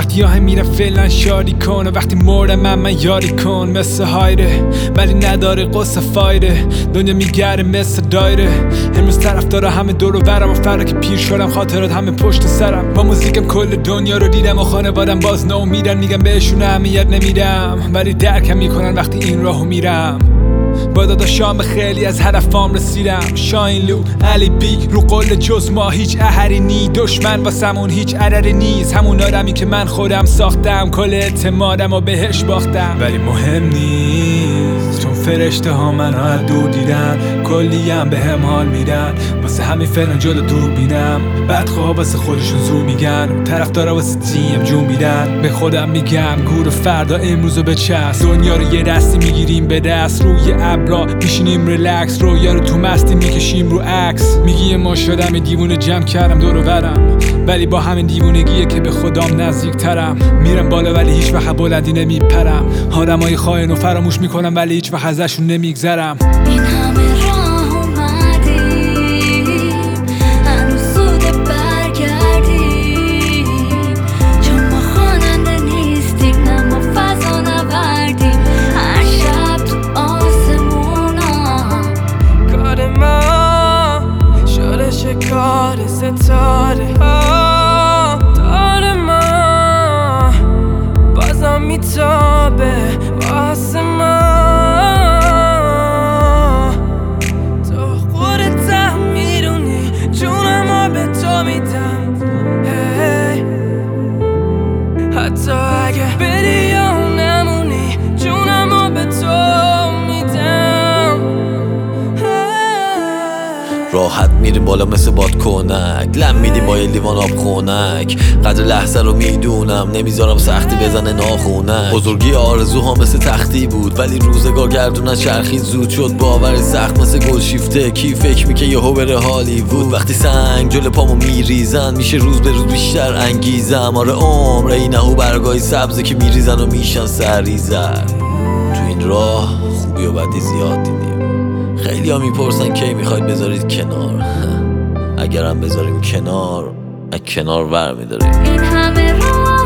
وقتی آهم میرم فعلا شادی کن و وقتی مردم من یاری کن. مثل هایره ولی نداره قصه فایده، دنیا میگره مثل دایره. امروز طرف داره همه دور و برم و فردا که پیر شدم خاطرات همه پشت سرم. با موزیکم کل دنیا رو دیدم و خانوادم باز ناامیدن، میگم بهشون اهمیت نمیدم ولی درکم میکنن وقتی این راهو میرم. با داداشام به خیلی از هدفام رسیدم. شاین لو علی بی رو قول جز ما هیچ احری نی، دشمن واسمون هیچ عددی نیست. همون آدمی که من خودم ساختم، کل اعتمادم و بهش باختم. ولی مهم نیست چون فرشته ها منو از دور دیدن، کلی هم به هم حال میدن. واسه همین فعلا جلو دور بینم، بدخواه واسه خودشون زور میگن، طرف داره واسه تیم جون میدن. به خودم میگم گور فردا امروزو بچست، دنیا رو یه دستی میگیریم به دست، روی ابرا میشینیم ریلکس، رویا رو تو مستی میکشیم رو عکس. میگی ما شدم دیوونه جمع کردم دور و برم، ولی با همین دیوونگیه که به خدام نزدیک ترم. میرم بالا ولی هیچ وقت بلندی نمیپرم، آدمای خائن و فراموش میکنم ولی هیچ وقت ازشون نمیگذرم. این همه راه اومدیم هنوز زوده برگردیم، چون ما خواننده نیستیم نه ما فضا نوردیم. هر شب تو آسمونا کار ما شده شکار ستاره ها، دار ما بازم میتابه واسه ما. تو خودت هم میدونی جونمو به تو میدم، حتی اگه بری یا نمونی جونمو به تو میدم. راحت میریم بالا مثل بادکنک، لم میدیم با یه لیوان آب خونک. قدر لحظه رو میدونم نمیذارم سختی بزنه ناخونک. بزرگی آرزوها مثل تختی بود ولی روزگار گردونن چرخید، زود شد باور سخت مثل گل شیفته. کی فکر میکه یهو بره هالیوود، وقتی سنگ جل پامو میریزن میشه روز به روز بیشتر انگیزم. آره عمر اینهو برگای سبزه که میریزن و میشن سریزن. تو این راه خوبی و بدی زیاد دیدیم، خیلی ها میپرسن کی میخواید بذارید کنار. اگرم بذاریم کنار، از کنار ور میداریم. این همه راه